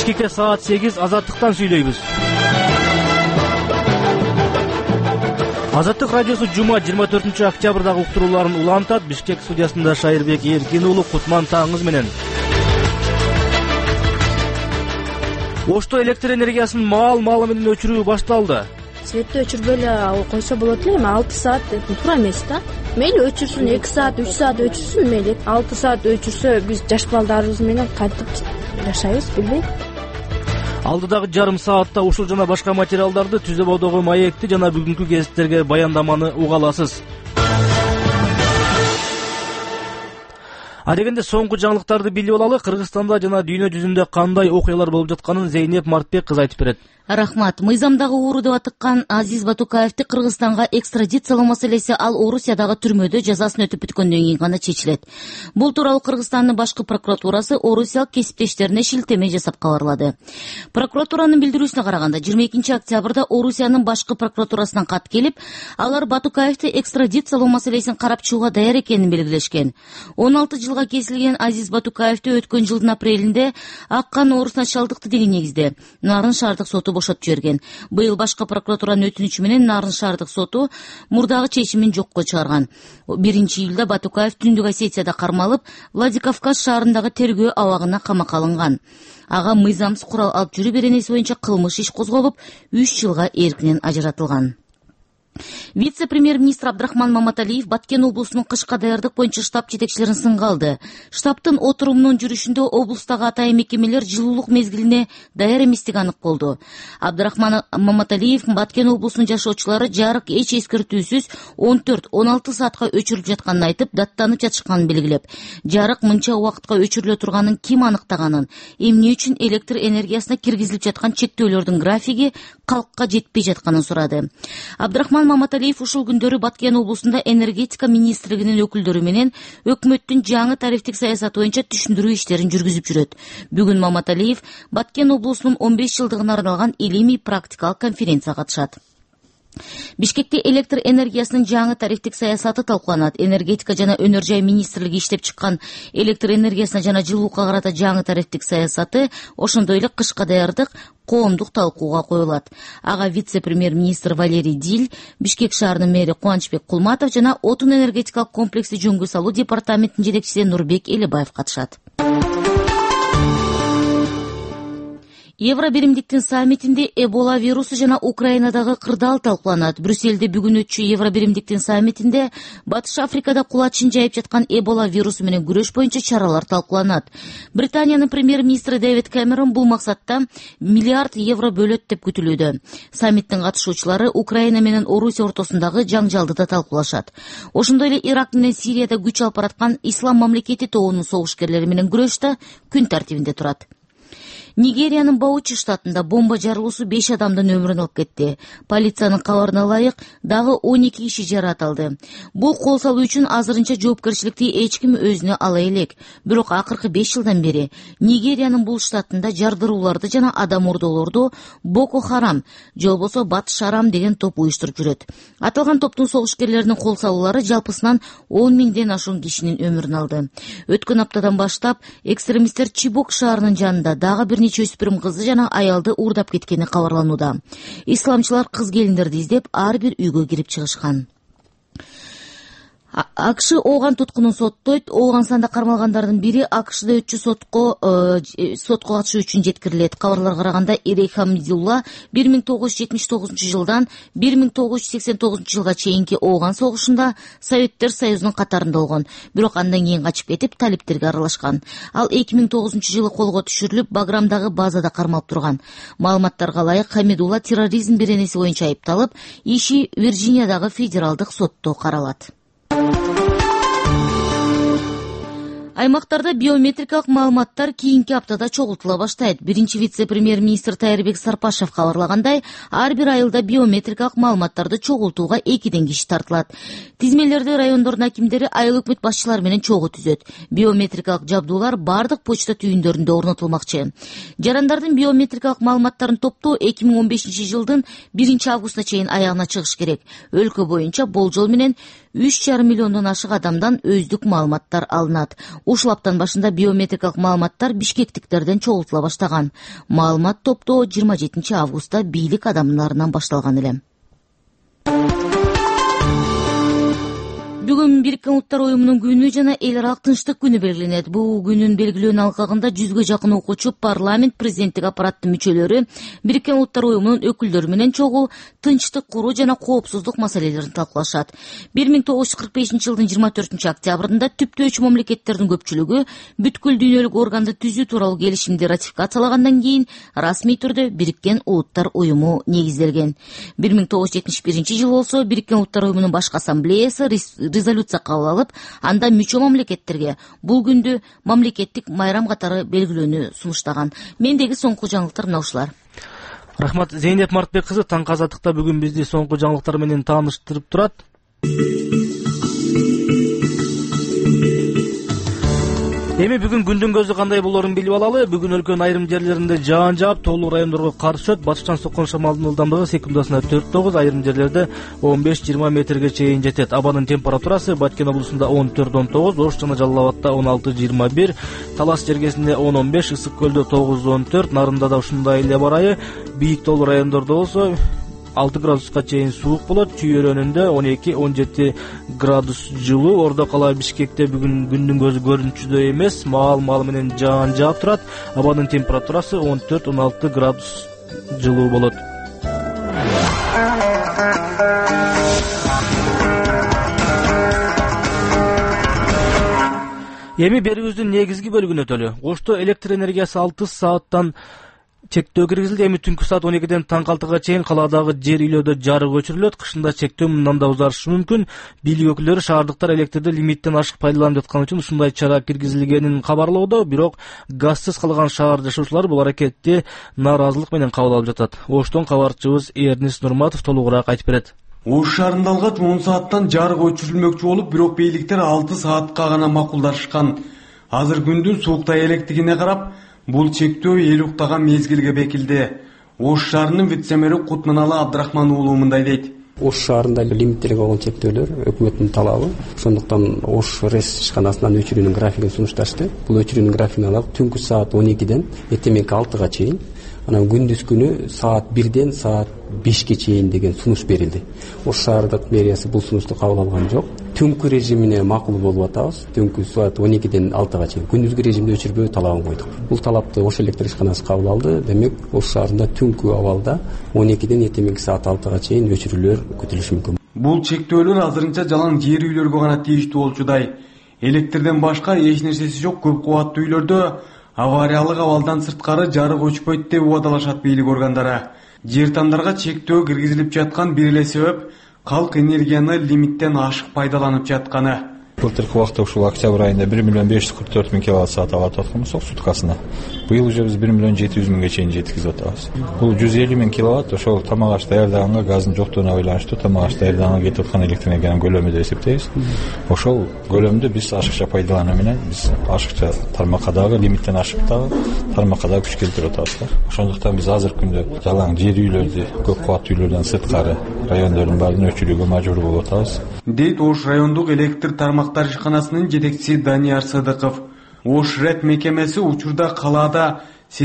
Бишкекте саат 8 Азаттыктан сүйлөйбүз. Азаттык радиосу жума 24 октябрдагы уктурууларын улантат. Бишкек студиясында Шайырбек Эркин уулу, Кутман таңыңыз менен. Ошто электр энергиясын маал-маалы менен өчүрүү башталды. Светти өчүрбөй эле койсо болот эле, 6 саат туура эмес да. Мейли өчүрсүн, 2 саат, 3 саат өчүрсүн, мейли 6 саат өчүрсө биз жаш балдарыбыз менен кантип жашайбыз билбейм. Алдыдагы жарым саатта ушул жана башка материалдарды, Түзөбодогу маекти жана бүгүнкү гезиттерге баяндаманы уга аласыз. Адегенде соңку жаңылыктарды билип алалы. Кыргызстанда жана дүйнө жүзүндө кандай окуялар болуп жатканын Зейнеп Мартбек кыз айтып берет. Рахмат. Мыйзамдагы ууру деп атыккан Азиз Батукаевди Кыргызстанга экстрадициялоо маселеси ал Орусиядагы түрмөдө жазасын өтүп бүткөндөн кийин гана чечилет. Бул тууралуу Кыргызстандын башкы прокуратурасы орусиялык кесиптештерине шилтеме жасап кабарлады. Прокуратуранын билдирүүсүнө караганда 22 октябрда Орусиянын башкы прокуратурасынан кат келип, алар Батукаевди экстрадициялоо маселесин карап чыгууга даяр экенин белгилешкен. 16 жылга кесилген Азиз Батукаевди өткөн жылдын апрелинде ак кан оорусуна чалдыкты деген негизде Нарын шаардык соту бошотуп жиберген. Быйыл башкы прокуратуранын өтүнүчү менен Нарын шаардык соту мурдагы чечимин жокко чыгарган. 1-июлда Батукаев Түндүк Осетияда кармалып, Владикавказ шаарындагы тергөө абагына камакка алынган. Ага мыйзамсыз курал алып жүрүү беренеси боюнча кылмыш иш козголуп, 3 жылга эркинен ажыратылган. Вице-премьер-министр Абдрахман Маматалиев Баткен облусунун кышка даярдык боюнча штаб жетекчилерин сынга алды. Штабтын отурумунун жүрүшүндө облустагы атайын мекемелер жылуулук мезгилине даяр эместиги анык болду. Абдрахман Маматалиев Баткен облусунун жашоочулары жарык эч эскертүүсүз 14-16 саатка өчүрүлүп жатканын айтып, даттанып жатышканын белгилеп, жарык мынча убакытка өчүрүлө турганын ким аныктаганын, эмне үчүн электр энергиясына киргизилип жаткан чектөөлөрдүн графиги калкка жетпей жатканын сурады. Абдрахман Маматалиев ушул күндөрү Баткен облусунда энергетика министрлигинин өкүлдөрү менен өкмөттүн жаңы тарифтик саясаты боюнча түшүндүрүү иштерин жүргүзүп жүрөт. Бүгүн Маматалиев Баткен облусунун 15 жылдыгына арналган илимий практикалык конференцияга катышат. Бишкекте электр энергиясынын жаңы тарифтик саясаты талкууланат. Энергетика жана өнөр жай министрлиги иштеп чыккан электр энергиясына жана жылуулукка карата жаңы тарифтик саясаты, ошондой эле кышка даярдык коомдук талкууга коюлат. Ага вице-премьер-министр Валерий Диль, Бишкек шаарынын мэри Кубанычбек Кулматов жана отун энергетикалык комплексти жөнгө салуу департаментинин жетекчиси Нурбек Элебаев катышат. Евробиримдиктин саммитинде Эбола вирусу жана Украинадагы кырдаал талкууланат. Брюсселде бүгүн өтчү Евробиримдиктин саммитинде Батыш Африкада кулачин жайып жаткан Эбола вирусу менен күрөш боюнча чаралар талкууланат. Британиянын премьер-министри Дэвид Кэмерон бул максатта миллиард евро бөлөт деп күтүлүүдө. Саммиттин катышуучулары Украина менен Орусия ортосундагы жаңжалды да талкуулашат. Ошондой эле Ирак менен Сирияда күч алып бараткан Ислам мамлекети тобунун согушкерлери менен күрөш да күн тартибинде турат. Нигериянын Баучи штатында бомба жарылуусу 5 адамдын өмүрүн алып кетти. Полициянын кабарына ылайык дагы 12 киши жаратылды. Бул кол салуу үчүн азырынча жоопкерчиликти эч ким өзүнө ала элек. Бирок акыркы 5 жылдан бери Нигериянын бул штатында жардырууларды жана адам урдоолорду Боко Харам, же болбосо Батыш Арам деген топ уюштуруп жүрөт. Аталган топтун согушкерлеринин кол салуулары жалпысынан 10 миңден ашуун кишинин өмүрүн алды. Өткөн аптадан баштап экстремисттер Чибок шаарынын жанында дагы бир нече өспүрүм кызды жана аялды уурдап кеткени кабарланууда. Исламчылар кыз келиндерди издеп ар бир үйгө кирип чыгышкан. АКШ ооган туткунун соттойт. Ооган санда кармалгандардын бири АКШда өтчү сотко катышуу үчүн жеткирилет. Кабарларга караганда Ирей Хамидулла 1979 жылдан 1989 жылга чейинки ооган согушунда Советтер Союзунун катарында болгон. Бирок андан кийин качып кетип, талиптерге аралашкан. Ал 2009 жылы колго түшүрүлүп, Баграмдагы базада кармалып турган. Маалыматтарга ылайык, Хамидулла терроризм беренеси боюнча айыпталып, иши Вирджиниядагы федералдык сотто каралат. Аймактарда биометрикалык маалыматтар кийинки аптада чогултула баштайт. Биринчи вице-премьер-министр Тайырбек Сарпашев кабарлагандай, ар бир айылда биометрикалык маалыматтарды чогултууга 2 киши тартылат. Тизмелерди райондордун акимдери айыл өкмөт башчылары менен чогуу түзөт. Биометрикалык жабдуулар бардык почта түйүндөрүндө орнотулмакчы. Жарандардын биометрикалык маалыматтарын топтоо 2015 жылдын 1 августуна чейин аягына чыгыш керек. Өлкө боюнча болжол менен 3,5 миллиондон ашык адамдан өздүк маалыматтар алынат. Ушул аптанын башында биометрикалык маалыматтар бишкектиктерден чогултула баштаган. Маалымат топтоо 27 августта бийлик адамдарынан башталган эле. Бүгүн Бириккен Улуттар Уюмунун күнү жана эл аралык тынчтык күнү белгиленет. Бул күнүн белгилөөнүн алкагында 100гө жакын окуучу, парламент, президенттик аппараттын мүчөлөрү, Бириккен Улуттар Уюмунун өкүлдөрү менен чогуу тынчтык куруу жана коопсуздук маселелерин талкуулашат. 1945 жылдын 24 октябрында түптөөчү мамлекеттердин көпчүлүгү бүткүл дүйнөлүк органды түзүү тууралуу келишимди ратификациялагандан кийин расмий түрдө Бириккен Улуттар Уюму негизделген. 1971 жылы болсо Бириккен Улуттар Уюмунун башкы ассамблеясы резолюция кабыл алып, анда мүчө мамлекеттерге бул күндү мамлекеттик майрам катары белгилөөнү сунуштаган. Мендеги соңку жаңылыктар мына ушулар. Рахмат, Зейнеп Мартбек кызы таңкы азаттыкта бүгүн бизди соңку жаңылыктар менен тааныштырып турат. Эми бүгүн күндүн көзү кандай болоорун билип алалы. Бүгүн өлкөнүн айрым жерлеринде жаан жаап, тоолуу райондорго кар түшөт. Батыштан соккон шамалдын ылдамдыгы секундасына 4-9, айрым жерлерде 15-20 метрге чейин жетет. Абанын температурасы Баткен облусунда 14-19, Ош жана Жалал Абадта 16-21, Талас жергесинде 10-15, Ысык көлдө 9-14, Нарында да ушундай эле барайы. Бийик тоолуу райондордо болсо 6 градуска чейин суук болот. Чүй өрөөнүндө 12-17 градус жылуу. Ордо кала Бишкекте бүгүн күндүн көзү көрүнчүдөй эмес, маал менен жаан жаап турат. Абанын температурасы 14-16 градус жылуу болот. Эми берүүбүздүн негизги бөлүгүнө өтөлү. Ошто электр энергиясы 6 сааттан чектөө киргизилди. Эми түнкү саат 12ден таңкы 6га чейин калаадагы жер үйлөрдө жарык өчүрүлөт. Кышында чектөө мындан да узарышы мүмкүн. Бийлик өкүлдөрү шаардыктар электрди лимиттен ашык пайдаланып жатканы үчүн ушундай чара киргизилгенин кабарлоодо, бирок газсыз калган шаар жашоочулар бул аракетти нааразылык менен кабыл алып жатат. Оштон кабарчыбыз Эрнис Нурматов толугураак айтып берет. Ош шаарында алгач 10 сааттан жарык өчүрүлмөкчү болуп, бирок бийликтер 6 саатка гана макулдашкан. Азыр күндүн сууктай электигине карап, бул чектөө эл уктаган мезгилге бекилди. Ош шаарынын вице-мэри Кутманалы Абдрахман уулу мындай дейт. Ош шаарында лимиттелген болгон чектөөлөр өкмөттүн талабы. Ошондуктан Ош РЭС ишканасынан өчүрүүнүн графигин сунушташты. Бул өчүрүүнүн графигин алып, түнкү саат 12ден эртеменки 6га чейин, анан күндүз күнү саат 1ден саат 5ке чейин деген сунуш берилди. Ош шаардык мэриясы бул сунушту кабыл алган жок. Түнкү режимине макул болуп атабыз. Түнкү саат 12ден 6га чейин күндүзгү режимде өчүрбөө талабын койдук. Бул талапты Ош электр ишканасы кабыл алды. Демек, Ош шаарында түнкү абалда 12ден эртеменки саат 6га чейин өчүрүүлөр күтүлүшү мүмкүн. Бул чектөөлөр азырынча жалаң жер үйлөргө гана тийиштүү болчудай. Электрден башка эч нерсеси жок көп кубаттуу үйлөрдө авариялык абалдан сырткары жарык өчпөйт деп убадалашат бийлик органдары. Жер тамдарга чектөө киргизилип жаткан бир эле себеп калк энергияны лимиттен ашык пайдаланып жатканы. Былтыркы убакта ушул октябрь айында 1,544,000 киловатт-саат алып аткан болсок суткасына. Быйыл уже биз 1,700,000ге чейин жеткизип атабыз. Бул 150,000 киловатт ошол тамак аш даярдаганга газдын жоктугуна байланыштуу тамак аш даярдаганга кетип аткан электр энергиянын көлөмү деп эсептейбиз. Ошол көлөмдү биз ашыкча пайдалануу менен биз ашыкча тармакка дагы лимиттен ашык дагы тармакка дагы күч келтирип атабыз. Ошондуктан биз азыркы күндө жалаң жер үйлөрдү көп кубаттуу үйлөрдөн сырткары райондордун баарын өчүрүүгө мажбур болуп атабыз. Дейт Ош райондук электр тармактар ишканасынын жетекчиси Данияр Сыдыков. Ош РЭТ мекемеси учурда калаада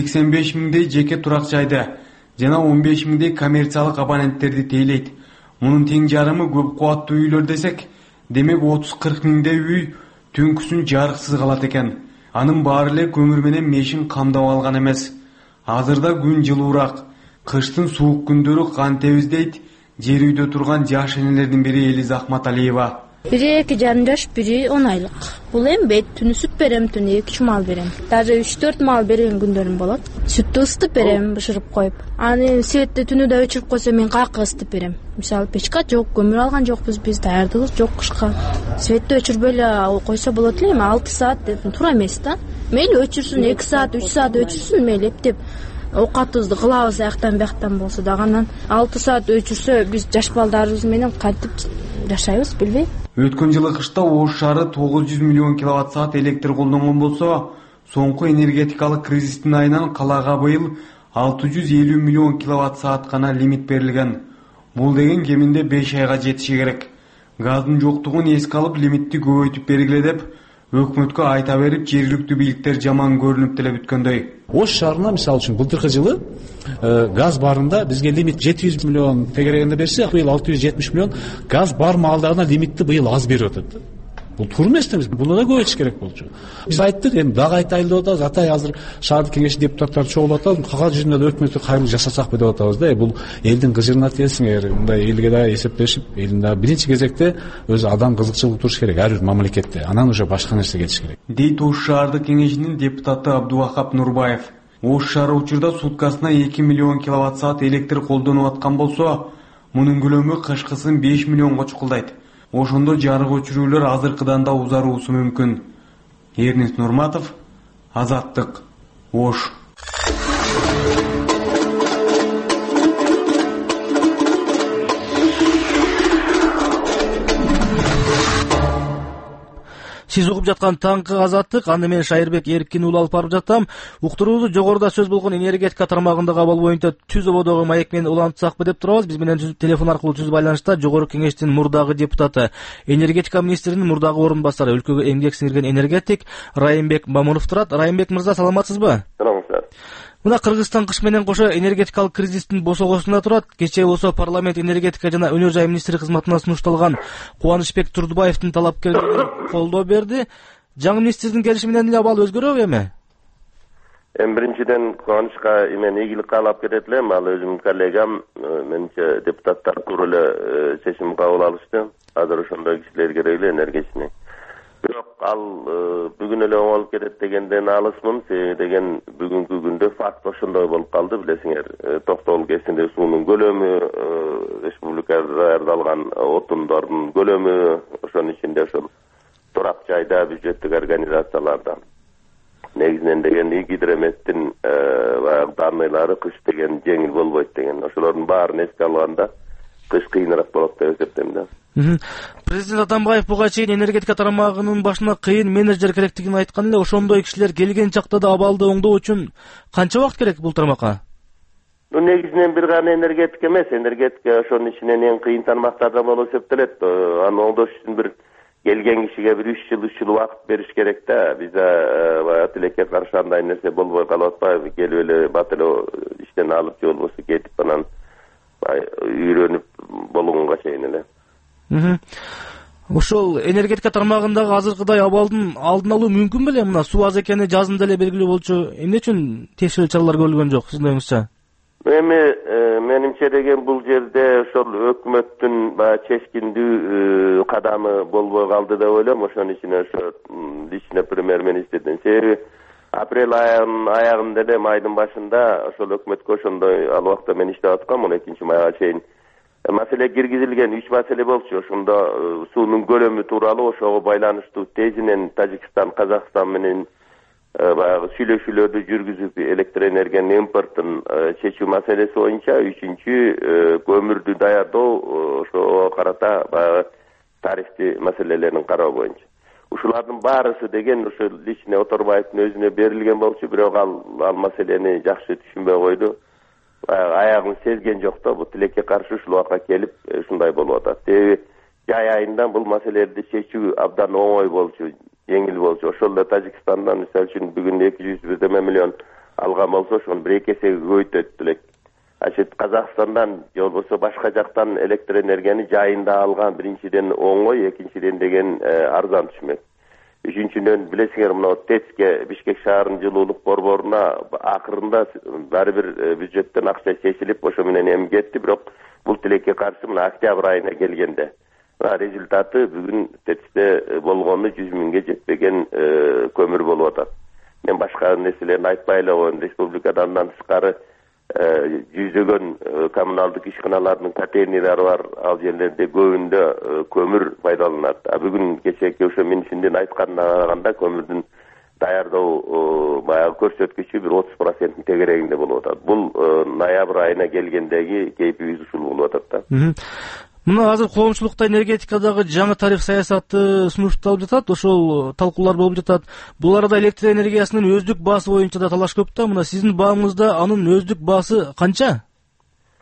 85 миңдей жеке турак жайды жана 15 миңдей коммерциялык абоненттерди тейлейт. Мунун тең жарымы көп кубаттуу үйлөр десек, демек 30-40 миңдей үй түнкүсүн жарыксыз калат экен. Анын баары эле көмүр менен мешин камдап алган эмес. Азырда күн жылуураак, кыштын суук күндөрү кантебиз дейт жер үйдө турган жаш энелердин бири Элиза Ахматалиева. Бири 2,5 жаш, бири 10 айлык. Бул эми бет түнү сүт берем, түнү 2 мал берем. Даже 3-4 мал берген күндөрүм болот. Сүттү ысытып берем, бышырып коюп. Аны светти түнү да өчүрүп койсо мен каяка ысытып берем. Мисалы печка жок, көмүр алган жокпуз, биз даярдыгыбыз жок кышка. Светти өчүрбөй эле койсо болот эле, 6 саат деп туура эмес да. Мейли өчүрсүн, 2 саат, 3 саат өчүрсүн, мейли эптеп оокатыбызды кылабыз аяктан бияктан болсо дагы, анан 6 саат өчүрсө биз жаш балдарыбыз менен кантип жашайбыз билбейм. Өткөн жылы кышта Ош шаары 900 миллион киловатт-саат электр колдонгон болсо, соңку энергетикалык кризистин айынан калаага быйыл 650 миллион киловатт-саат гана лимит берилген. Бул деген кеминде 5 айга жетиши керек. газдын жоктугун эске алып лимитти көбөйтүп бергиле деп өкмөткө айта берип, жергиликтүү бийликтер жаман көрүнүп деле бүткөндөй. Ош шаарына мисалы үчүн былтыркы жылы газ барында бизге лимит 700 миллион тегерегинде берсе, быйыл 670 миллион газ бар маалдарына лимитти быйыл аз берип атат. Бул туура эмес да, буну да көбөйтүш керек болчу. Биз айттык, эми дагы айтайлы деп атабыз. Атай азыр шаардык кеңеш депутаттары чогулуп атабыз. Кагаз жүзүндө да өкмөткө кайрылык жасасакпы деп атабыз да. Бул элдин кыжырына тиесиң, мындай элге да эсептешип, элдин да биринчи кезекте өзү адам кызыкчылыгы туруш керек ар бир мамлекетте. Анан уже башка нерсе кетиш керек. Дейт Ош шаардык кеңешинин депутаты Абдувахап Нурбаев. Ош шаары учурда суткасына 2 миллион киловатт саат электр колдонуп аткан болсо, мунун көлөмү кышкысын 5 миллионго чукулдайт. Ошондо жарык өчүрүүлөр азыркыдан да узаруусу мүмкүн. Эрнис Нурматов, Азаттык, Ош. Сиз угуп жаткан таңкы Азаттык, аны мен Шайырбек Эркин уулу алып барып жатам. Уктуруубузду жогоруда сөз болгон энергетика тармагындагы абал боюнча түз ободогу маек менен улантсакпы деп турабыз. Биз менен телефон аркылуу түз байланышта жогорку кеңештин мурдагы депутаты, энергетика министринин мурдагы орун басары, өлкөгө эмгек сиңирген энергетик Райымбек Мамунов турат. Райымбек мырза, саламатсызбы? Саламатсыздар. Мына Кыргызстан кыш менен кошо энергетикалык кризистин босогосунда турат. Кечээ болсо парламент энергетика жана өнөр жай министри кызматына сунушталган Кубанычбек Турдубаевдин талапкерлигин колдоо берди. Жаңы министрдин келиши менен эле абал өзгөрөбү эми? Биринчиден Кубанычка мен ийгилик каалап кетет элем. Ал өзүмдүн коллегам, менимче депутаттар туура эле чечим кабыл алышты. Азыр ошондой кишилер керек эле энергетикне. Бирок ал бүгүн эле оңолуп кетет дегенден алысмын. Деген бүгүнкү күндө факт ошондой болуп калды. Билесиңер, Токтогул КЭСинде суунун көлөмү, республикада даярдалган отундордун көлөмү, ошонун ичинде ошол турак жайда бюджеттик организацияларда негизинен деген гидрометтин данныйлары кыш деген жеңил болбойт деген. Ошолордун баарын эске алганда кыш кыйыныраак болот деп эсептейм да. Президент Атамбаев буга чейин энергетика тармагынын башына кыйын менеджер керектигин айткан эле. Ошондой кишилер келген чакта да абалды оңдоо үчүн канча убакыт керек бул тармакка? Негизинен бир гана энергетика эмес, энергетика ошонун ичинен эң кыйын тармактардан болуп эсептелет. Аны оңдош үчүн бир келген кишиге бир 3 жыл убакыт бериш керек да. Бизде тилекке каршы андай нерсе болбой калып атпайбы? Келип эле бат эле иштен алып же болбосо кетип анан үйрөнүп болгонго чейин эле. Ошол энергетика тармагындагы азыркыдай абалдын алдын алуу мүмкүн беле? Мына суу аз экени жазында эле белгилүү болчу. Эмне үчүн тиешелүү чаралар көрүлгөн жок, сиздин оюңузча? Эми менимче деген бул жерде ошол өкмөттүн чечкиндүү кадамы болбой калды деп ойлойм. Ошонун ичине ошо лично премьер-министрдин себеби апрель айынын аягында эле майдын башында ошол өкмөткө ошондой ал убакта мен иштеп аткам, 12 майга чейин маселе киргизилген 3 маселе болчу. Ошондо суунун көлөмү тууралуу ошого байланыштуу тезинен Тажикстан, Казакстан менен баягы сүйлөшүүлөрдү жүргүзүп электроэнергиянын импортун чечүү маселеси боюнча, 3-чү көмүрдү даярдоо, ошого карата баягы тарифти маселелерин кароо боюнча. Ушулардын баарысы деген ошо лично Оторбаевдин өзүнө берилген болчу, бирок ал маселени жакшы түшүнбөй койду. Аягын сезген жок да, бул тилекке каршы ушул убакка келип ушундай болуп атат. Себеби жай айында бул маселелерди чечүү абдан оңой болчу, жеңил болчу. Ошол эле Тажикстандан мисалы үчүн бүгүн 200 миллион алган болсо, ошону 1 эсеге көбөйтөт элек. Казакстандан же болбосо башка жактан электроэнергияны жайында алган биринчиден оңой, экинчиден деген арзан түшмөк. Үчүнчүдөн билесиңер, мына ТЭЦке, Бишкек шаарынын жылуулук борборуна акырында баары бир бюджеттен акча чечилип, ошо менен эми кетти, бирок бул тилекке каршы мына октябрь айына келгенде результаты бүгүн ТЭЦте болгону 100 миңге жетпеген көмүр болуп атат. Мен башка нерселерди айтпай эле коеюн. Республикада андан тышкары жүздөгөн коммуналдык ишканалардын контейнерлери бар, ал жерлерде көбүндө көмүр пайдаланат. Бүгүн кечээки ошо министрдин айтканына караганда көмүрдүн даярдоо баягы көрсөткүчү бир 30% тегерегинде болуп атат. Бул ноябрь айына келгендеги кейпибиз ушул болуп атат да. Мына азыр коомчулукта энергетикадагы жаңы тариф саясаты сунушталып жатат, ошол талкуулар болуп жатат. Бул арада электр энергиясынын өздүк баасы боюнча да талаш көп да. Мына сиздин бааңызда анын өздүк баасы канча?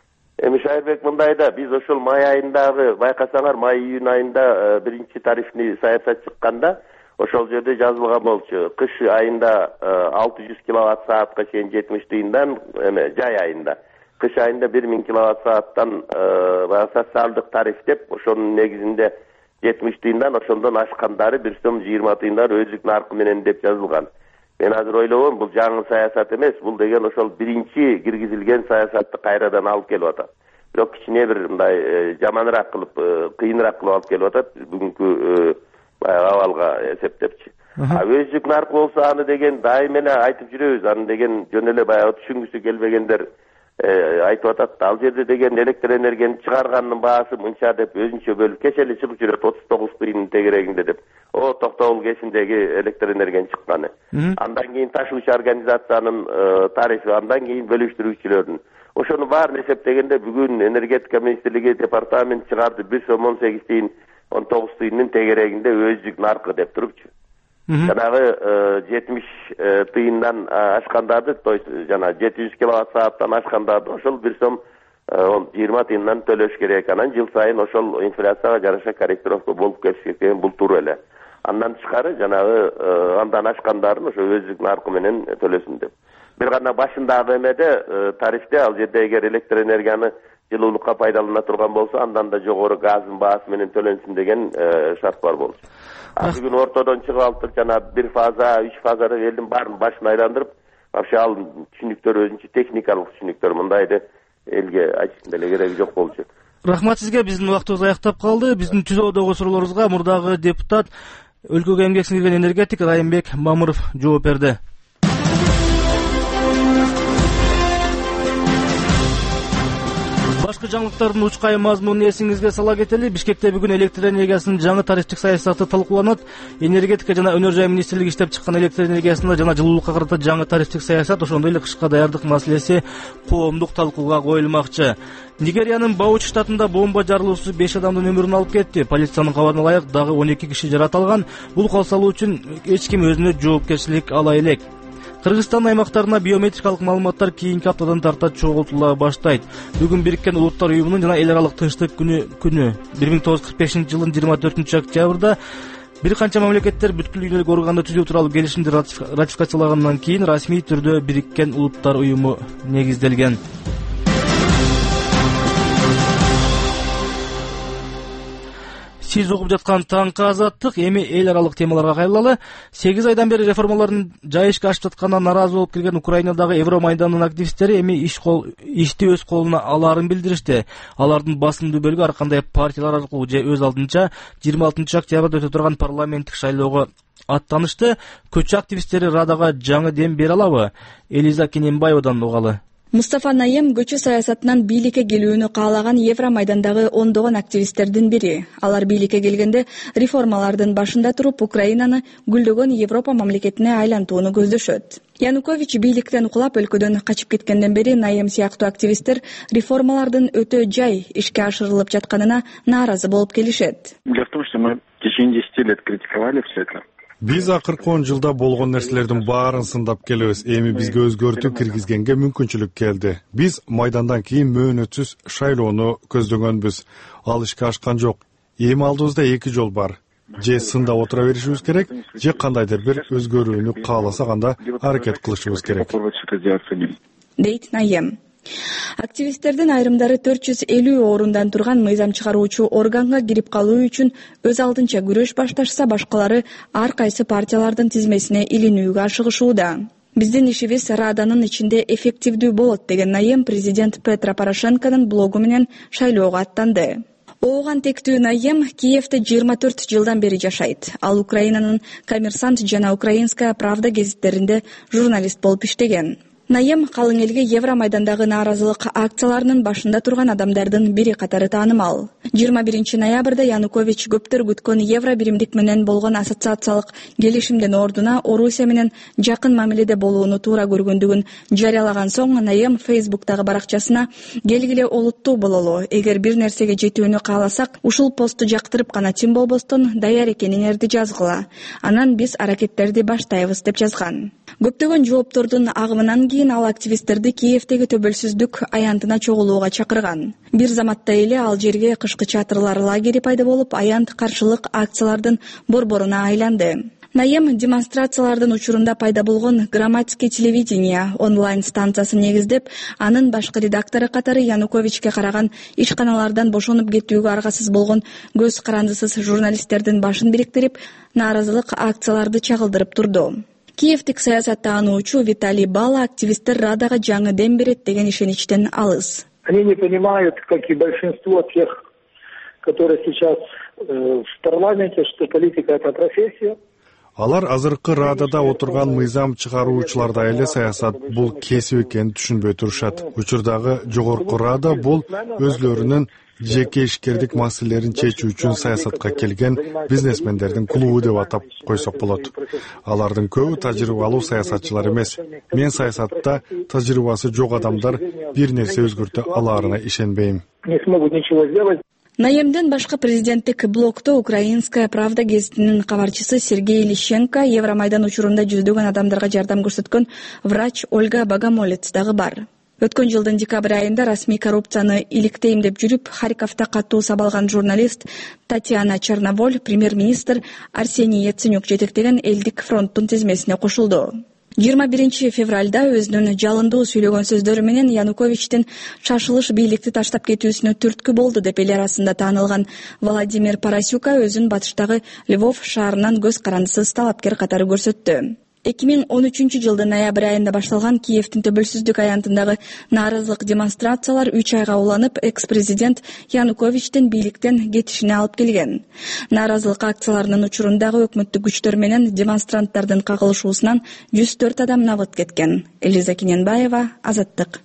Эми Шайырбек мындай да, биз ошол май айындагы, байкасаңар, май-июнь айында биринчи тарифный саясат чыкканда ошол жерде жазылган болчу. Кыш айында 600 киловатт саатка чейин 70 тыйындан, эме жай айында. Кыш айында 1000 киловатт сааттан социалдык тариф деп, ошонун негизинде 70 тыйындан, ошондон ашкандары 1 сом 20 тыйындар өзлүк наркы менен деп жазылган. Мен азыр ойлобойм, бул жаңы саясат эмес, бул деген ошол биринчи киргизилген саясатты кайрадан алып келип атат. Бирок кичине бир мындай жаманыраак кылып, кыйыныраак кылып алып келип атат бүгүнкү абалга эсептепчи. Өзлүк наркы болсо аны деген дайым эле айтып жүрөбүз, аны деген жөн эле баягы түшүнгүсү келбегендер айтып атат да, ал жерде деген электр энергияны чыгарганын баасы мынча деп өзүнчө бөлүп кече эле чыгып жүрөт 39 тыйындын тегерегинде деп. Токтогул кесиндеги электр энергиянын чыкканы. Андан кийин ташуучу организациянын тарифи, андан кийин бөлүштүрүүчүлөрдүн. Ошону баарын эсептегенде бүгүн энергетика министрлиги департамент чыгарды 1 сом 18 тыйын 19 тыйындын тегерегинде өзлүк наркы деп турупчу. Жанагы 70 тыйындан ашкандарды, то есть жана 700 киловатт сааттан ашкандарды ошол 1 сом 20 тыйындан төлөш керек. Анан жыл сайын ошол инфляцияга жараша корректировка болуп келиш керек, бул туура эле. Андан тышкары жанагы андан ашкандарын ошо өзлүк наркы менен төлөсүн деп. Бир гана башындагы эмеде тарифте ал жерде эгер электр энергияны жылуулукка пайдалана турган болсо, андан да жогору газдын баасы менен төлөнсүн деген шарт бар болчу. Бүгүн ортодон чыгып алып жана 1 фаза, 3 фазада элдин баарын башын айландырып, вообще ал түшүнүктөр өзүнчө техникалык түшүнүктөр, мындайды элге айтыштын деле кереги жок болчу. Рахмат сизге, биздин убактыбыз аяктап калды. Биздин түзөөдөгү суроолорубузга мурдагы депутат, өлкөгө эмгек сиңирген энергетик Райымбек Мамыров жооп берди. Башкы жаңылыктардын учкай мазмунун эсиңизге сала кетели. Бишкекте бүгүн электр энергиясынын жаңы тарифтик саясаты талкууланат. Энергетика жана өнөр жай министрлиги иштеп чыккан электр энергиясына жана жылуулукка карата жаңы тарифтик саясат, ошондой эле кышка даярдык маселеси коомдук талкууга коюлмакчы. Нигериянын Бауч штатында бомба жарылуусу 5 адамдын өмүрүн алып кетти. Полициянын кабарына ылайык дагы 12 киши жараталган. Бул кол салуу үчүн эч ким өзүнө жоопкерчилик ала элек. Кыргызстан аймактарына биометрикалык маалыматтар кийинки аптадан тарта чогултула баштайт. Бүгүн Бириккен Улуттар уюмунун жана эл аралык тынчтык күнү 1945-жылдын 24-октябрда бир канча мамлекеттер бүткүл дүйнөлүк органды түзүү тууралуу келишимди ратификациялагандан кийин расмий түрдө Бириккен Улуттар уюму негизделген. Сиз угуп жаткан таңкы азаттык. Эми эл аралык темаларга кайрылалы. 8 айдан бери реформалардын жайышка ашып жатканына нааразы болуп келген Украинадагы Евромайдандын активисттери эми ишти өз колуна алаарын билдиришти. Алардын басымдуу бөлүгү ар кандай партиялар аркылуу же өз алдынча 26 октябрда өтө турган парламенттик шайлоого аттанышты. Көчү активисттери Радага жаңы дем бере алабы? Элиза Кененбаевадан угалы. Мустафа Найем көчө саясатынан бийликке келүүнү каалаган Евромайдандагы ондогон активисттердин бири. Алар бийликке келгенде реформалардын башында туруп Украинаны гүлдөгөн Европа мамлекетине айлантууну көздөшөт. Янукович бийликтен кулап өлкөдөн качып кеткенден бери Найем сыяктуу активисттер реформалардын өтө жай ишке ашырылып жатканына нааразы болуп келишет. Дело в том, что мы в течение 10 лет критиковали все это. Биз акыркы 10 жылда болгон нерселердин баарын сындап келебиз. Эми бизге өзгөртүү киргизгенге мүмкүнчүлүк келди. Биз майдандан кийин мөөнөтсүз шайлоону көздөгөнбүз. Ал ишке ашкан жок. Эми алдыбызда 2 жол бар. Же сындап отура беришибиз керек, же кандайдыр бир өзгөрүүнү кааласак анда аракет кылышыбыз керек. Дейт Найем. Активисттердин айрымдары 450 орундан турган мыйзам чыгаруучу органга кирип калуу үчүн өз алдынча күрөш башташса, башкалары ар кайсы партиялардын тизмесине илинүүгө ашыгышууда. Биздин ишибиз Раданын ичинде эффективдүү болот деген Найем президент Петро Порошенконун блогу менен шайлоого аттанды. Ооган тектүү Найем Киевде 24 жылдан бери жашайт. Ал Украинанын Коммерсант жана Украинская правда гезиттеринде журналист болуп иштеген. Найем калың элге Евромайдандагы нааразылык акцияларынын башында турган адамдардын бири катары таанымал. 21 ноябрда Янукович көптөр күткөн евро биримдик менен болгон ассоциациялык келишимдин ордуна Орусия менен жакын мамиледе болууну туура көргөндүгүн жарыялаган соң Найем Facebook'тагы баракчасына келгиле олуттуу бололу. Эгер бир нерсеге жетүүнү кааласак, ушул постту жактырып гана тим болбостон даяр экениңерди жазгыла. Анан биз аракеттерди баштайбыз деп жазган. Көптөгөн жооптордун агымынан кийин ал активисттерди Киевдеги төбөлсүздүк аянтына чогулууга чакырган. Бир заматта эле ал жерге кышкы чатырлар лагери пайда болуп, аянт каршылык акциялардын борборуна айланды. Наем демонстрациялардын учурунда пайда болгон Громадское телевидение онлайн станциясын негиздеп, анын башкы редактору катары Януковичке караган ишканалардан бошонуп кетүүгө аргасыз болгон көз карандысыз журналисттердин башын бириктирип, нааразылык акцияларды чагылдырып турду. Киевдик саясаттануучу Виталий Бала активисттер Радага жаңы дем берет деген ишеничтен алыс. Они не понимают, как и большинство тех, которые сейчас в парламенте, что политика — это профессия. Алар азыркы Радада отурган мыйзам чыгаруучуларда эле саясат бул кесип экенин түшүнбөй турушат. Учурдагы жогорку Рада бул өзлөрүнүн жеке ишкердик маселелерин чечүү үчүн саясатка келген бизнесмендердин клубу деп атап койсок болот. Алардын көбү тажрыйбалуу саясатчылар эмес. Мен саясатта тажрыйбасы жок адамдар бир нерсе өзгөртө аларына ишенбейм. Не смогут ничего сделать. Наемден башка президенттик блокто Украинская правда гезитинин кабарчысы Сергей Лещенко Евромайдан учурунда жүздөгөн адамдарга жардам көрсөткөн врач Ольга Богомолец дагы бар. Өткөн жылдын декабрь айында расмий коррупцияны иликтейм деп жүрүп, Харьковто катуу сабалган журналист Татьяна Черноволь премьер-министр Арсений Яценюк жетектеген элдик фронттун тизмесине кошулду. 21 февралда өзүнүн жалындуу сүйлөгөн сөздөрү менен Януковичтин шашылыш бийликти таштап кетүүсүнө түрткү болду деп эл арасында таанылган Владимир Парасюка өзүн батыштагы Львов шаарынан көз карандысыз талапкер катары көрсөттү. 2013 жылдын ноябрь айында башталган Киевдин төбөлсүздүк аянтындагы нааразылык демонстрациялар 3 айга уланып, экс-президент Януковичтин бийликтен кетишине алып келген. Нааразылык акцияларынын учурундагы өкмөттүк күчтөр менен демонстранттардын кагылышуусунан 104 адам набыт кеткен. Элиза Кененбаева, Азаттык.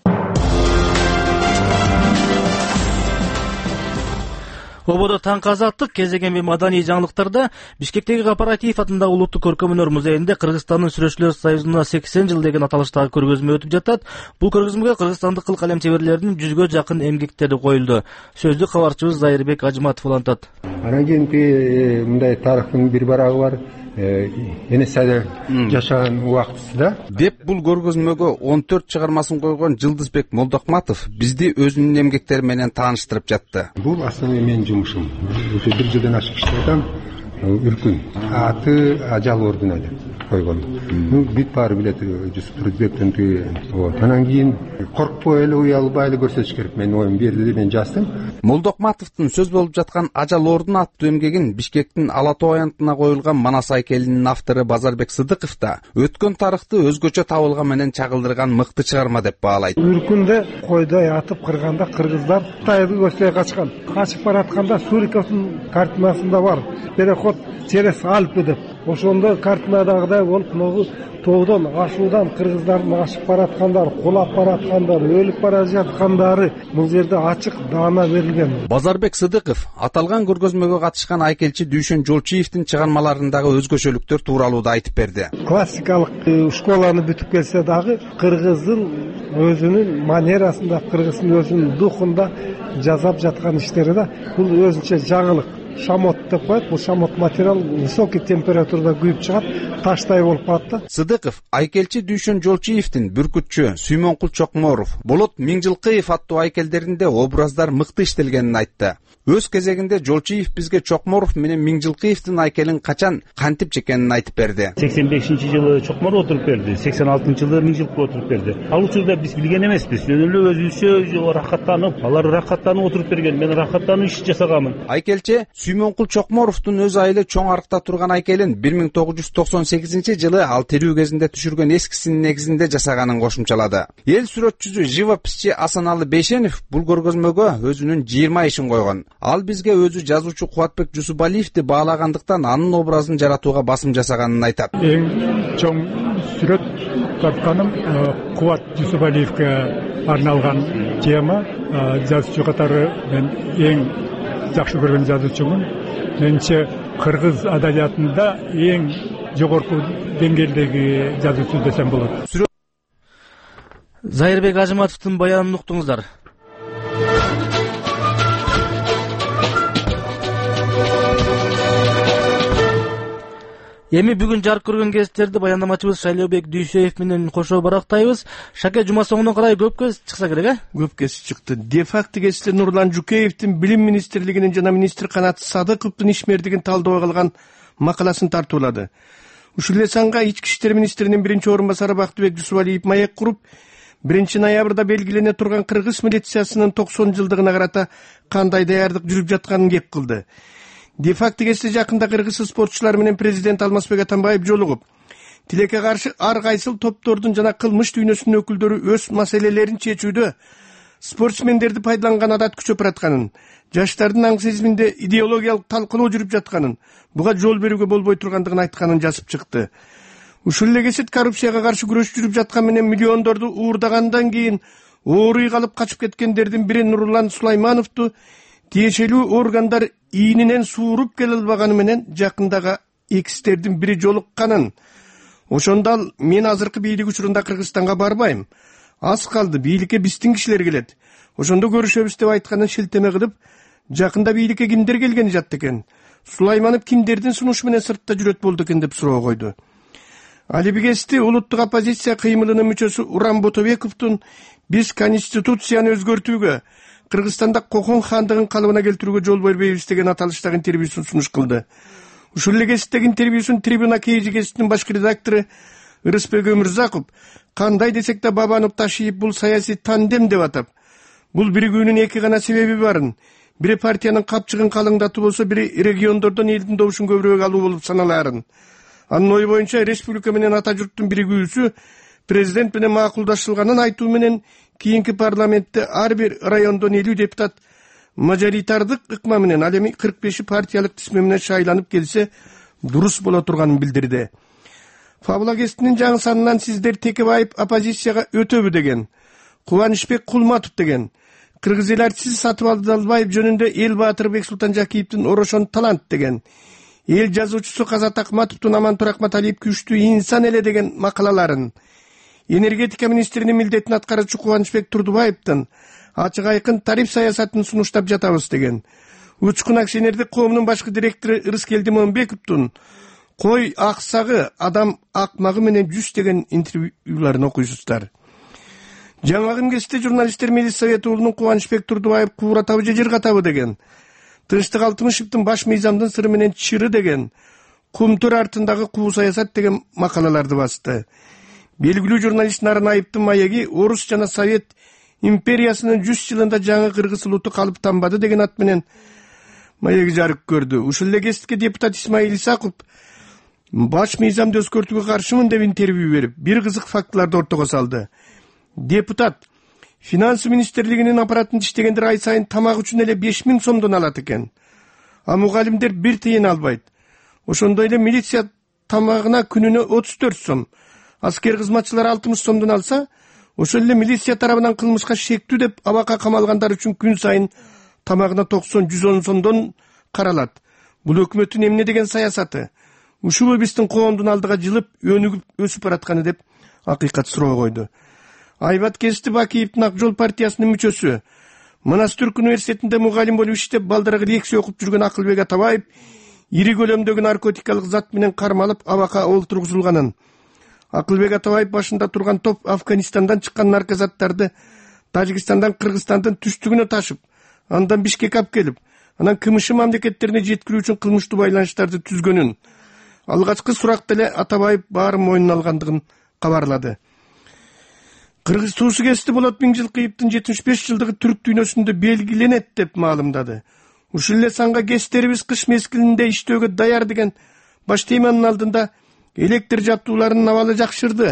Ободо таңкы азаттык кезеген маданий жаңылыктарда Бишкектеги Кооператив атындагы улуттук көркөм-өнөр музейинде Кыргызстандын сүрөтчүлөр союзуна 80 жыл деген аталыштагы көргөзмө өтүп жатат. Бул көргөзмөгө кыргызстандык кыл калем чеберлеринин 100гө жакын эмгектери коюлду. Сөздү кабарчыбыз Зайырбек Ажыматов улантат. Анан кийинки мындай тарыхтын бир барагы бар. Энесиде жашаган убактысында деп бул көргөзмөгө 14 чыгармасын койгон Жылдызбек Молдокматов бизди өзүнүн эмгектери менен тааныштырып жатты. Бул основной менин жумушум. Уже бир жылдан ашык иштеп атам. Үркүн аты ажал ордуна деп койгон. Бүт баары билет Жүсүпбектин тиги. Анан кийин коркпой эле уялбай эле көрсөтүш керек. Мен оюм берди, мен жаздым. Молдокматовдун сөз болуп жаткан ажал ордуна аттуу эмгегин Бишкектин Ала Тоо аянтына коюлган Манас айкелинин автору Базарбек Сыдыков да өткөн тарыхты өзгөчө табылган менен чагылдырган мыкты чыгарма деп баалайт. Үркүндө койдой атып кырганда кыргыздар Кытайды көчтөй качкан. Качып баратканда Суриковдун картинасында бар. Переход через Альпы деп. Ошондо картинадагыдай болуп, могу тоодон ашуудан кыргыздардын ашып бараткандары, кулап бараткандары, өлүп бара жаткандары бул жерде ачык даана берилген. Базарбек Сыдыков аталган көргөзмөгө катышкан айкелчи Дүйшөн Жолчиевдин чыгармаларындагы өзгөчөлүктөр тууралуу да айтып берди. Классикалык школаны бүтүп келсе дагы кыргыздын өзүнүн манерасында, кыргыздын өзүнүн духунда жасап жаткан иштери да бул өзүнчө жаңылык. Шамот деп коет, бул шамот материал высокий температурада күйүп чыгат, таштай болуп калат да. Сыдыков айкелчи Дүйшөн Жолчиевдин Бүркүтчү, Сүймөнкул Чокморов, Болот Миңжилкыев аттуу айкелдеринде образдар мыкты иштелгенин айтты. Өз кезегинде Жолчиев бизге Чокморов менен Миңжилкыевдин айкелин качан кантип чекенин айтып берди. 85-жылы Чокморов отуруп берди, 86-жылы Миңжилкыев отуруп берди. Ал учурда биз билген эмеспиз. Өзүбүзчө рахаттанып, алар рахаттанып отуруп берген, мен рахаттанып иш жасаганмын. Айкелчи Сүймөнкул Чокморовдун өз айылы чоң арыкта турган айкелин 1998-жылы ал тирүү кезинде түшүргөн эскисинин негизинде жасаганын кошумчалады. Эл сүрөтчүсү, живописчи Асаналы Бейшенов бул көргөзмөгө өзүнүн 20 ишин койгон. Ал бизге өзү жазуучу Кубатбек Жусупалиевди баалагандыктан анын образын жаратууга басым жасаганын айтат. Эң чоң сүрөт тартканым Кубат Жусупалиевге арналган тема. Жазуучу катары мен эң жакшы көргөн жазуучумун. Менче кыргыз адабиятында эң жогорку деңгээлдеги жазуучу десем болот. Зайырбек Ажыматовдун баянын уктуңуздар. Эми бүгүн жарык көргөн кесиптерди баяндамачыбыз Шайлообек Дүйшөев менен кошо барактайбыз. Шаке, жума соңуна карай көп кесип чыкса керек, Көп кесип чыкты. Де факто кесиптер Нурлан Жукеевдин Билим министрлигинин жана министр Канат Садыковдун ишмердигин талдоого алган макаласын тартуулады. Ушул эле санга ички иштер министринин биринчи орун басары Бактыбек Жусупалиев маек куруп, 1-ноябрда белгилене турган кыргыз милициясынын 90 жылдыгына карата кандай даярдык жүрүп жатканын кеп кылды. Де факто кесте жакында кыргыз спортчулар менен президент Алмазбек Атамбаев жолугуп, тилекке каршы ар кайсыл топтордун жана кылмыш дүйнөсүнүн өкүлдөрү өз маселелерин чечүүдө спортсмендерди пайдаланган адат күчөп баратканын, жаштардын аң сезиминде идеологиялык талкуулоо жүрүп жатканын, буга жол берүүгө болбой тургандыгын айтканын жазып чыкты. Ушул эле кесет коррупцияга каршы күрөш жүрүп жаткан менен миллиондорду уурдагандан кийин ооруй калып качып кеткендердин бири Нурлан Сулаймановду тиешелүү органдар ийининен сууруп келе албаганы менен жакындагы экстердин бири жолукканын. Ошондо ал мен азыркы бийлик учурунда Кыргызстанга барбайм. Аз калды, бийликке биздин кишилер келет. Ошондо көрүшөбүз деп айтканын шилтеме кылып, жакында бийликке кимдер келгени жатты экен? Сулайманов кимдердин сунушу менен сыртта жүрөт болду экен деп суроо койду. Алибигести улуттук оппозиция кыймылынын мүчөсү Урам Ботобековдун биз конституцияны өзгөртүүгө, Кыргызстанда Кокон хандыгын калыбына келтирүүгө жол бербейбиз деген аталыштагы интервьюсун сунуш кылды. Ушул эле кесиптеги интервьюсун Трибуна KG гезитинин башкы редактору Ырысбек Өмүрзаков кандай десек да Бабанов Ташиев бул саясий тандем деп атап, бул биригүүнүн эки гана себеби барын, бири партиянын капчыгын калыңдатуу болсо, бири региондордон элдин добушун көбүрөөк алуу болуп саналаарын. Анын ою боюнча республика менен ата журттун биригүүсү президент менен макулдашылганын айтуу менен кийинки парламентте ар бир райондон 50 депутат мажоритардык ыкма менен, ал эми 45 партиялык тизме менен шайланып келсе дурус боло турганын билдирди. Фабула гезитинин жаңы санынан сиздер Текебаев оппозицияга өтөбү деген, Кубанычбек Кулматов деген, кыргыз эл артисти Сатыбалды Далбаев жөнүндө эл баатыры Бексултан Жакиевдин Орошон талант деген, эл жазуучусу Казат Акматовдун Амантур Акматалиев күчтүү инсан эле деген макалаларын, энергетика министринин милдетин аткаруучу Кубанычбек Турдубаевдин ачык айкын тариф саясатын сунуштап жатабыз деген, Учкун акционердик коомунун башкы директору Ырыскелди Момбековдун кой аксагы адам акмагы менен 100 деген интервьюларын окуйсуздар. Жаңагы кесте журналисттер милис совети уулунун Кубанычбек Турдубаев куура табы же жер катабы деген, Тынчтык Алтымышевдин баш мыйзамдын сыры менен чыры деген, кумтөр артындагы куу саясат деген макалаларды басты. Белгилүү журналист Нарын Айыптын маеги Орус жана Совет империясынын 100 жылында жаңы кыргыз улуту калып танбады деген ат менен маеги жарык көрдү. Ушул эле кесипке депутат Исмаил Исаков баш мыйзамды өзгөртүүгө каршымын деп интервью берип, бир кызык фактыларды ортого салды. Депутат Финанс министрлигинин аппаратында иштегендер ай сайын тамак үчүн эле 5000 сомдон алат экен. А мугалимдер 1 тыйын албайт. Ошондой эле милиция тамагына күнүнө 34 сом, аскер кызматчылар 60 сомдон алса, ошол эле милиция тарабынан кылмышка шектүү деп абакка камалгандар үчүн күн сайын тамагына 90-110 сомдон каралат. Бул өкмөттүн эмне деген саясаты? Ушул биздин коомдун алдыга жылып, өнүгүп өсүп баратканы деп акыйкат суроо койду. Айбат Кести Бакиевдин Ак жол партиясынын мүчөсү, Манас Түрк университетинде мугалим болуп иштеп, балдарга лекция окуп жүргөн Акылбек Атабаев ири көлөмдөгү наркотикалык зат менен кармалып абакка олтургузулганын, Акылбек Атабаев башында турган топ Афганистандан чыккан наркозаттарды Тажикстандан Кыргызстандын түштүгүнө ташып, андан Бишкек алып келип, анан КМШ мамлекеттерине жеткирүү үчүн кылмыштуу байланыштарды түзгөнүн алгачкы суракта эле Атабаев баарын мойнуна алгандыгын кабарлады. Кыргыз туусу кести болот 1000 жыл кыйыптын 75 жылдыгы түрк дүйнөсүндө белгиленет деп маалымдады. Ушул эле санга кестерибиз кыш мезгилинде иштөөгө даяр деген баш теманын алдында электр жабдууларынын абалы жакшырды,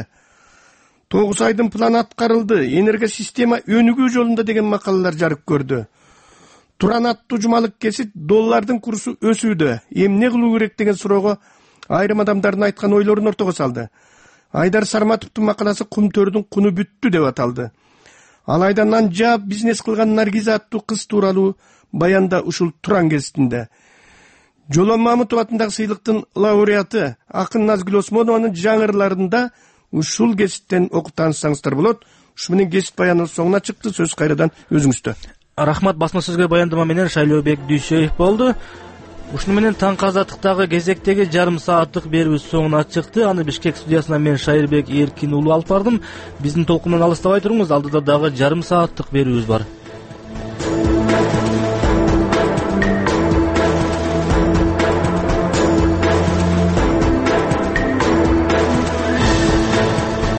9 айдын план аткарылды, энергосистема өнүгүү жолунда деген макалалар жарык көрдү. Туран аттуу жумалык кесип доллардын курсу өсүүдө, эмне кылуу керек деген суроого айрым адамдардын айткан ойлорун ортого салды. Айдар Сарматовдун макаласы кумтөрдүн куну бүттү деп аталды. Алайда нан жаап бизнес кылган Наргиза аттуу кыз тууралуу баянда ушул Туран гезитинде. Жолон Мамытов атындагы сыйлыктын лауреаты акын Назгүл Осмонованын жаңырларында ушул гезиттен окуп таанышсаңыздар болот. Ушу менен гезит баянынын соңуна чыкты. Сөз кайрадан өзүңүздө. Рахмат, басма сөзгө баяндама менен Шайлообек Дүйшөев болду. Ушуну менен таңкы азаттыктагы кезектеги жарым сааттык берүүбүз соңуна чыкты. Аны Бишкек студиясынан мен Шайырбек Эркин уулу алып бардым. Биздин толкундан алыстабай туруңуз, алдыда дагы жарым сааттык берүүбүз бар.